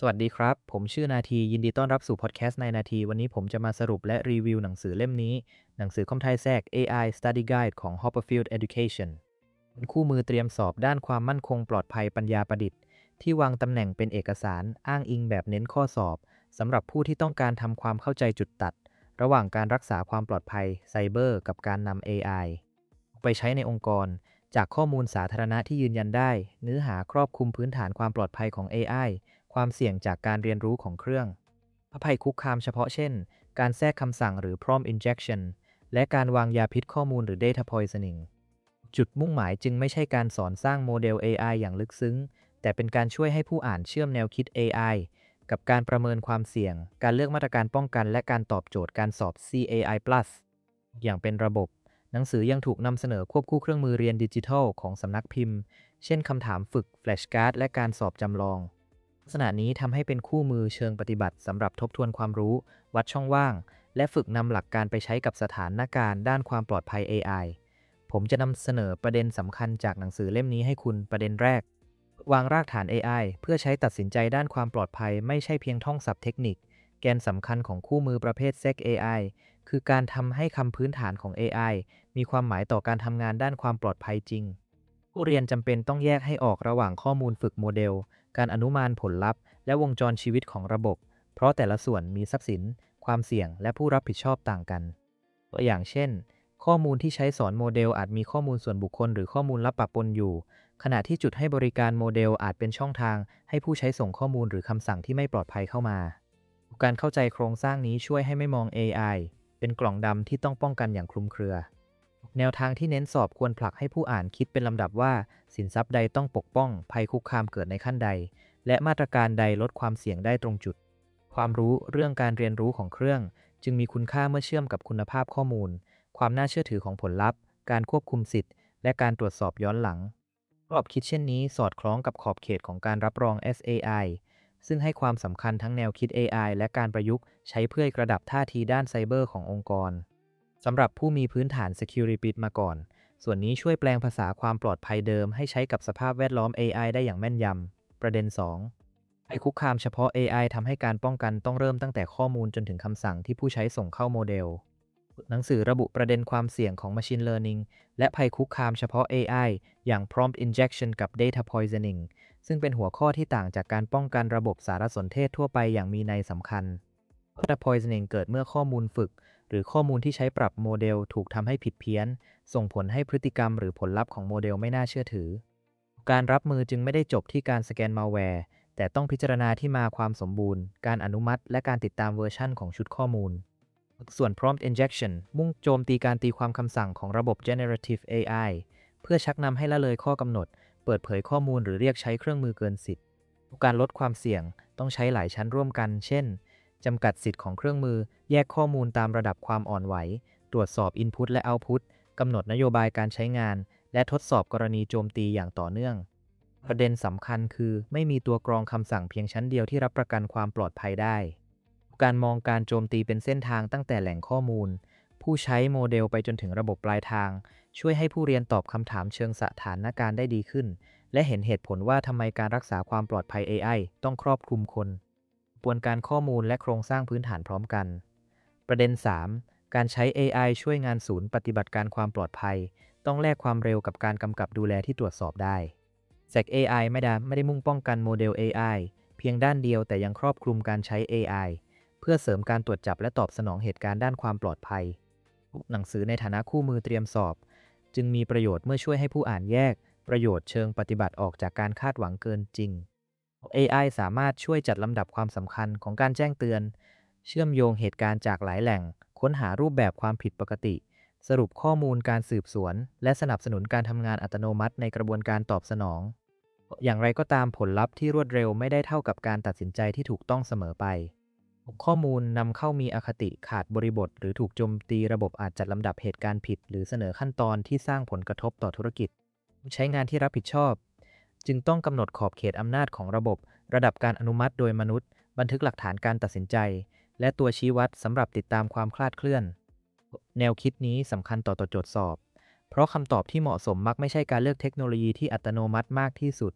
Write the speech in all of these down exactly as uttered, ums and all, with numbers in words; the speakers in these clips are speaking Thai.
สวัสดีครับผมชื่อนาทียินดีต้อนรับสู่พอดแคสต์ในนาทีวันนี้ผมจะมาสรุปและรีวิวหนังสือเล่มนี้หนังสือคอมไทยแทรก เอ ไอ Study Guide ของ Hopperfield Education เป็นคู่มือเตรียมสอบด้านความมั่นคงปลอดภัยปัญญาประดิษฐ์ที่วางตำแหน่งเป็นเอกสารอ้างอิงแบบเน้นข้อสอบสำหรับผู้ที่ต้องการทำความเข้าใจจุดตัดระหว่างการรักษาความปลอดภัยไซเบอร์กับการนำ เอ ไอ ไปใช้ในองค์กรจากข้อมูลสาธารณะที่ยืนยันได้เนื้อหาครอบคลุมพื้นฐานความปลอดภัยของ เอ ไอ ความเสี่ยงจากการเรียนรู้ของเครื่องภัยคุกคามเฉพาะเช่นการแทรกคำสั่งหรือ prompt injection และการวางยาพิษข้อมูลหรือ data poisoning จุดมุ่งหมายจึงไม่ใช่การสอนสร้างโมเดล เอ ไอ อย่างลึกซึ้งแต่เป็นการช่วยให้ผู้อ่านเชื่อมแนวคิด เอ ไอ กับการประเมินความเสี่ยงการเลือกมาตรการป้องกันและการตอบโจทย์การสอบ ซี เอ ไอ พลัส อย่างเป็นระบบหนังสือยังถูกนำเสนอควบคู่เครื่องมือเรียนดิจิทัลของสำนักพิมพ์เช่นคำถามฝึกแฟลชการ์ดและการสอบจำลองลักษณะนี้ทำให้เป็นคู่มือเชิงปฏิบัติสำหรับทบทวนความรู้วัดช่องว่างและฝึกนำหลักการไปใช้กับสถานการณ์ด้านความปลอดภัย เอ ไอ ผมจะนำเสนอประเด็นสำคัญจากหนังสือเล่มนี้ให้คุณประเด็นแรกวางรากฐาน เอ ไอ เพื่อใช้ตัดสินใจด้านความปลอดภัยไม่ใช่เพียงท่องศัพท์เทคนิคแกนสำคัญของคู่มือประเภท เซค เอ ไอ คือการทำให้คำพื้นฐานของ เอ ไอ มีความหมายต่อการทำงานด้านความปลอดภัยจริงผู้เรียนจำเป็นต้องแยกให้ออกระหว่างข้อมูลฝึกโมเดลการอนุมานผลลัพธ์และวงจรชีวิตของระบบเพราะแต่ละส่วนมีทรัพย์สินความเสี่ยงและผู้รับผิดชอบต่างกันตัวอย่างเช่นข้อมูลที่ใช้สอนโมเดลอาจมีข้อมูลส่วนบุคคลหรือข้อมูลลับปะปนอยู่ขณะที่จุดให้บริการโมเดลอาจเป็นช่องทางให้ผู้ใช้ส่งข้อมูลหรือคำสั่งที่ไม่ปลอดภัยเข้ามาการเข้าใจโครงสร้างนี้ช่วยให้ไม่มอง เอ ไอ เป็นกล่องดำที่ต้องป้องกันอย่างคลุมเครือ แนวทางที่เน้นสอบควรผลักให้ผู้อ่านคิดเป็นลำดับว่าสินทรัพย์ใดต้องปกป้องภัยคุกคามเกิดในขั้นใดและมาตรการใดลดความเสี่ยงได้ตรงจุดความรู้เรื่องการเรียนรู้ของเครื่องจึงมีคุณค่าเมื่อเชื่อมกับคุณภาพข้อมูลความน่าเชื่อถือของผลลัพธ์การควบคุมสิทธิ์และการตรวจสอบย้อนหลังกรอบคิดเช่นนี้สอดคล้องกับขอบเขตของการรับรอง เอส เอ ไอ ซึ่งให้ความสำคัญทั้งแนวคิด เอ ไอ และการประยุกต์ใช้เพื่อกระดับท่าทีด้านไซเบอร์ขององค์กร สำหรับผู้มีพื้นฐาน Security มาก่อน ส่วนนี้ช่วยแปลงภาษาความปลอดภัยเดิมให้ใช้กับสภาพแวดล้อม เอ ไอ ได้อย่างแม่นยำ ประเด็น สอง ภัยคุกคามเฉพาะ เอ ไอ ทำให้การป้องกันต้องเริ่มตั้งแต่ข้อมูลจนถึงคำสั่งที่ผู้ใช้ส่งเข้าโมเดล หนังสือระบุประเด็นความเสี่ยงของ Machine Learning และภัยคุกคามเฉพาะ เอ ไอ อย่าง Prompt Injection กับ Data Poisoning ซึ่งเป็นหัวข้อที่ต่างจากการป้องกันระบบสารสนเทศทั่วไปอย่างมีนัยสำคัญ Data Poisoning เกิดเมื่อข้อมูลฝึกหรือข้อมูลที่ใช้ปรับโมเดลถูกทำให้ผิดเพี้ยนส่งผลให้พฤติกรรมหรือผลลัพธ์ของโมเดลไม่น่าเชื่อถือการรับมือจึงไม่ได้จบที่การสแกนมัลแวร์แต่ต้องพิจารณาที่มาความสมบูรณ์การอนุมัติและการติดตามเวอร์ชันของชุดข้อมูลส่วน Prompt Injection มุ่งโจมตีการตีความคำสั่งของระบบ Generative เอ ไอ เพื่อชักนำให้ละเลยข้อกำหนดเปิดเผยข้อมูลหรือเรียกใช้เครื่องมือเกินสิทธิ์การลดความเสี่ยงต้องใช้หลายชั้นร่วมกันเช่นจำกัดสิทธิ์ของเครื่องมือแยกข้อมูลตามระดับความอ่อนไหวตรวจสอบ Input และ Output กำหนดนโยบายการใช้งานและทดสอบกรณีโจมตีอย่างต่อเนื่องประเด็นสำคัญคือไม่มีตัวกรองคำสั่งเพียงชั้นเดียวที่รับประกันความปลอดภัยได้การมองการโจมตีเป็นเส้นทางตั้งแต่แหล่งข้อมูลผู้ใช้โมเดลไปจนถึงระบบปลายทางช่วยให้ผู้เรียนตอบคำถามเชิงสถานการณ์ได้ดีขึ้นและเห็นเหตุผลว่าทำไมการรักษาความปลอดภัย เอ ไอ ต้องครอบคลุมคนกระบวนการข้อมูลและโครงสร้างพื้นฐานพร้อมกันประเด็น สาม การใช้ เอ ไอ ช่วยงานศูนย์ปฏิบัติการความปลอดภัยต้องแลกความเร็วกับการกำกับดูแลที่ตรวจสอบได้ แซค เอ ไอ ไม่ได้ไม่ได้มุ่งป้องกันโมเดล เอ ไอ เพียงด้านเดียวแต่ยังครอบคลุมการใช้ เอ ไอ เพื่อเสริมการตรวจจับและตอบสนองเหตุการณ์ด้านความปลอดภัยหนังสือในฐานะคู่มือเตรียมสอบจึงมีประโยชน์เมื่อช่วยให้ผู้อ่านแยกประโยชน์เชิงปฏิบัติออกจากการคาดหวังเกินจริง เอ ไอ สามารถช่วยจัดลำดับความสำคัญของการแจ้งเตือนเชื่อมโยงเหตุการณ์จากหลายแหล่งค้นหารูปแบบความผิดปกติสรุปข้อมูลการสืบสวนและสนับสนุนการทำงานอัตโนมัติในกระบวนการตอบสนองอย่างไรก็ตามผลลัพธ์ที่รวดเร็วไม่ได้เท่ากับการตัดสินใจที่ถูกต้องเสมอไปข้อมูลนำเข้ามีอคติขาดบริบทหรือถูกโจมตีระบบอาจจัดลำดับเหตุการณ์ผิดหรือเสนอขั้นตอนที่สร้างผลกระทบต่อธุรกิจใช้งานที่รับผิดชอบจึงต้องกำหนดขอบเขตอำนาจของระบบระดับการอนุมัติโดยมนุษย์บันทึกหลักฐานการตัดสินใจและตัวชี้วัดสำหรับติดตามความคลาดเคลื่อนแนวคิดนี้สำคัญต่อตัวโจทย์สอบเพราะคำตอบที่เหมาะสมมักไม่ใช่การเลือกเทคโนโลยีที่อัตโนมัติมากที่สุด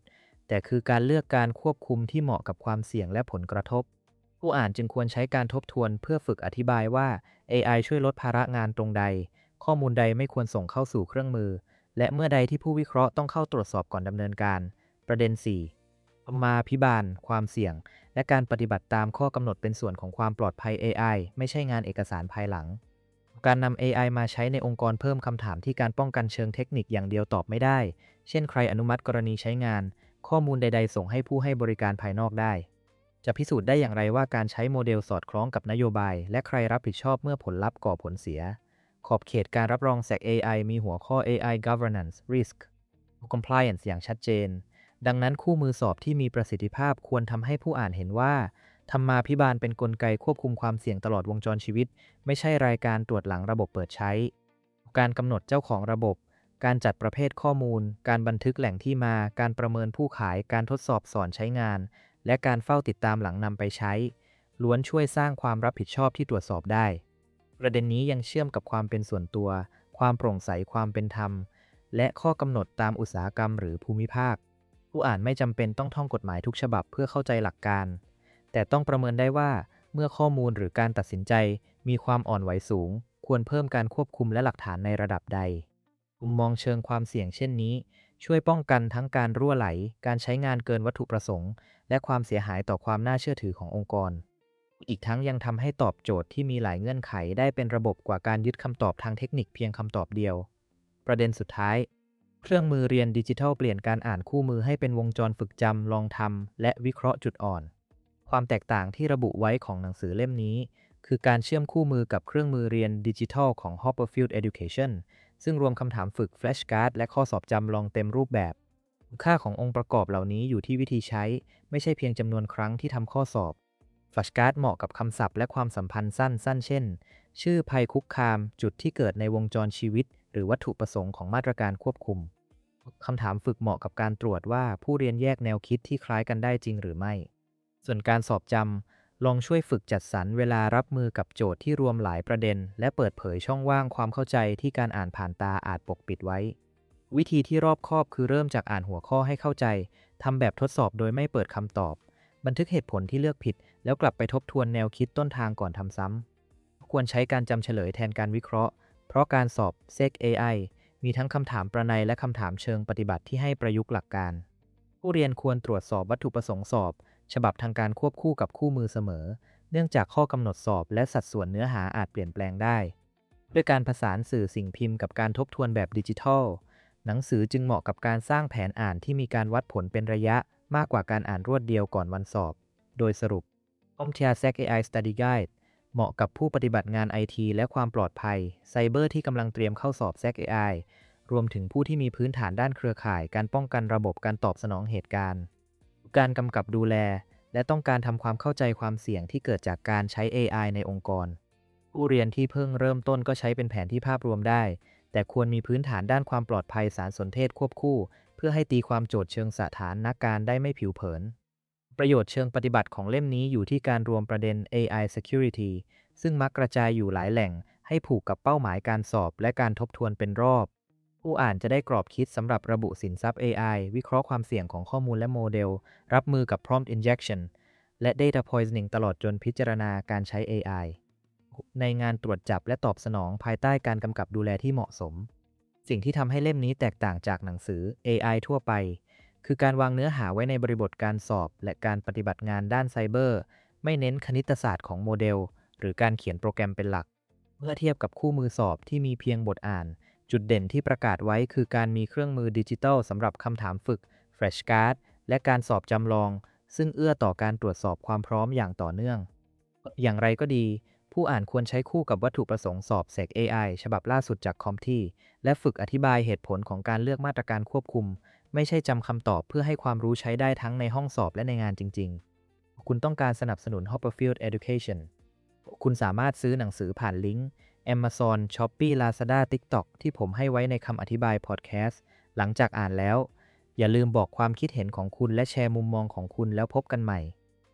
แต่คือการเลือกการควบคุมที่เหมาะกับความเสี่ยงและผลกระทบผู้อ่านจึงควรใช้การทบทวนเพื่อฝึกอธิบายว่า เอ ไอ ช่วยลดภาระงานตรงใดข้อมูลใดไม่ควรส่งเข้าสู่เครื่องมือและเมื่อใดที่ผู้วิเคราะห์ต้องเข้าตรวจสอบก่อนดำเนินการประเด็น สี่ ธรรมาภิบาลความเสี่ยงและการปฏิบัติตามข้อกำหนดเป็นส่วนของความปลอดภัย เอ ไอ ไม่ใช่งานเอกสารภายหลังการนำ เอ ไอ มาใช้ในองค์กรเพิ่มคำถามที่การป้องกันเชิงเทคนิคอย่างเดียวตอบไม่ได้เช่นใครอนุมัติกรณีใช้งานข้อมูลใดๆส่งให้ผู้ให้บริการภายนอกได้จะพิสูจน์ได้อย่างไรว่าการใช้โมเดลสอดคล้องกับนโยบายและใครรับผิดชอบเมื่อผลลัพธ์ก่อผลเสียขอบเขตการรับรอง แซก เอ ไอ มีหัวข้อ เอ ไอ Governance Risk Compliance อย่างชัดเจนดังนั้นคู่มือสอบที่มีประสิทธิภาพควรทำให้ผู้อ่านเห็นว่าธรรมาภิบาลเป็นกลไกควบคุมความเสี่ยงตลอดวงจรชีวิตไม่ใช่รายการตรวจหลังระบบเปิดใช้การกำหนดเจ้าของระบบการจัดประเภทข้อมูลการบันทึกแหล่งที่มาการประเมินผู้ขายการทดสอบสอนใช้งานและการเฝ้าติดตามหลังนำไปใช้ล้วนช่วยสร้างความรับผิดชอบที่ตรวจสอบได้ประเด็นนี้ยังเชื่อมกับความเป็นส่วนตัวความโปร่งใสความเป็นธรรมและข้อกำหนดตามอุตสาหกรรมหรือภูมิภาคผู้อ่านไม่จำเป็นต้องท่องกฎหมายทุกฉบับเพื่อเข้าใจหลักการแต่ต้องประเมินได้ว่าเมื่อข้อมูลหรือการตัดสินใจมีความอ่อนไหวสูงควรเพิ่มการควบคุมและหลักฐานในระดับใดมุมมองเชิงความเสี่ยงเช่นนี้ช่วยป้องกันทั้งการรั่วไหลการใช้งานเกินวัตถุประสงค์และความเสียหายต่อความน่าเชื่อถือขององค์กรอีกทั้งยังทำให้ตอบโจทย์ที่มีหลายเงื่อนไขได้เป็นระบบกว่าการยึดคำตอบทางเทคนิคเพียงคำตอบเดียวประเด็นสุดท้ายเครื่องมือเรียนดิจิทัลเปลี่ยนการอ่านคู่มือให้เป็นวงจรฝึกจำลองทำและวิเคราะห์จุดอ่อนความแตกต่างที่ระบุไว้ของหนังสือเล่มนี้คือการเชื่อมคู่มือกับเครื่องมือเรียนดิจิทัลของ Hopperfield Education ซึ่งรวมคำถามฝึก flashcard และข้อสอบจำลองเต็มรูปแบบคุณค่าขององค์ประกอบเหล่านี้อยู่ที่วิธีใช้ไม่ใช่เพียงจำนวนครั้งที่ทำข้อสอบ flashcard เหมาะกับคำศัพท์และความสัมพันธ์สั้นๆเช่นชื่อภัยคุกคามจุดที่เกิดในวงจรชีวิตหรือวัตถุประสงค์ของมาตรการควบคุมคำถามฝึกเหมาะกับการตรวจว่าผู้เรียนแยกแนวคิดที่คล้ายกันได้จริงหรือไม่ส่วนการสอบจำลองช่วยฝึกจัดสรรเวลารับมือกับโจทย์ที่รวมหลายประเด็นและเปิดเผยช่องว่างความเข้าใจที่การอ่านผ่านตาอาจปกปิดไว้วิธีที่รอบคอบคือเริ่มจากอ่านหัวข้อให้เข้าใจทำแบบทดสอบโดยไม่เปิดคำตอบบันทึกเหตุผลที่เลือกผิดแล้วกลับไปทบทวนแนวคิดต้นทางก่อนทำซ้ำควรใช้การจำเฉลยแทนการวิเคราะห์เพราะการสอบ เซก เอ ไอ มีทั้งคำถามประนัยและคำถามเชิงปฏิบัติที่ให้ประยุกต์หลักการผู้เรียนควรตรวจสอบวัตถุประสงค์สอบฉบับทางการควบคู่กับคู่มือเสมอเนื่องจากข้อกำหนดสอบและสัดส่วนเนื้อหาอาจเปลี่ยนแปลงได้ด้วยการผสานสื่อสิ่งพิมพ์กับการทบทวนแบบดิจิทัลหนังสือจึงเหมาะกับการสร้างแผนอ่านที่มีการวัดผลเป็นระยะมากกว่าการอ่านรวดเดียวก่อนวันสอบโดยสรุป CompTIA แซก เอ ไอ Study Guide เหมาะกับผู้ปฏิบัติงาน ไอ ที และความปลอดภัยไซเบอร์ที่กำลังเตรียมเข้าสอบ แซก เอ ไอ รวมถึงผู้ที่มีพื้นฐานด้านเครือข่ายการป้องกันระบบการตอบสนองเหตุการณ์การกำกับดูแลและต้องการทำความเข้าใจความเสี่ยงที่เกิดจากการใช้ เอ ไอ ในองค์กรผู้เรียนที่เพิ่งเริ่มต้นก็ใช้เป็นแผนที่ภาพรวมได้แต่ควรมีพื้นฐานด้านความปลอดภัยสารสนเทศควบคู่เพื่อให้ตีความโจทย์เชิงสถานการณ์ได้ไม่ผิวเผินประโยชน์เชิงปฏิบัติของเล่มนี้อยู่ที่การรวมประเด็น เอ ไอ Security ซึ่งมักกระจายอยู่หลายแหล่งให้ผูกกับเป้าหมายการสอบและการทบทวนเป็นรอบผู้อ่านจะได้กรอบคิดสำหรับระบุสินทรัพย์ เอ ไอ วิเคราะห์ความเสี่ยงของข้อมูลและโมเดลรับมือกับ prompt injection และ data poisoning ตลอดจนพิจารณาการใช้ เอ ไอ ในงานตรวจจับและตอบสนองภายใต้การกำกับดูแลที่เหมาะสมสิ่งที่ทำให้เล่มนี้แตกต่างจากหนังสือ เอ ไอ ทั่วไปคือการวางเนื้อหาไว้ในบริบทการสอบและการปฏิบัติงานด้านไซเบอร์ไม่เน้นคณิตศาสตร์ของโมเดลหรือการเขียนโปรแกรมเป็นหลักเมื่อเทียบกับคู่มือสอบที่มีเพียงบทอ่านจุดเด่นที่ประกาศไว้คือการมีเครื่องมือดิจิทัลสำหรับคำถามฝึก flashcard และการสอบจำลองซึ่งเอื้อต่อการตรวจสอบความพร้อมอย่างต่อเนื่องอย่างไรก็ดีผู้อ่านควรใช้คู่กับวัตถุประสงค์สอบ แซก เอ ไอ ฉบับล่าสุดจาก CompTIA และฝึกอธิบายเหตุผลของการเลือกมาตรการควบคุมไม่ใช่จำคำตอบเพื่อให้ความรู้ใช้ได้ทั้งในห้องสอบและในงานจริงๆคุณต้องการสนับสนุน Hopperfield Education คุณสามารถซื้อหนังสือผ่านลิงก์ Amazon, Shopee, Lazada, TikTok ที่ผมให้ไว้ในคำอธิบายพอดแคสต์หลังจากอ่านแล้วอย่าลืมบอกความคิดเห็นของคุณและแชร์มุมมองของคุณแล้วพบกันใหม่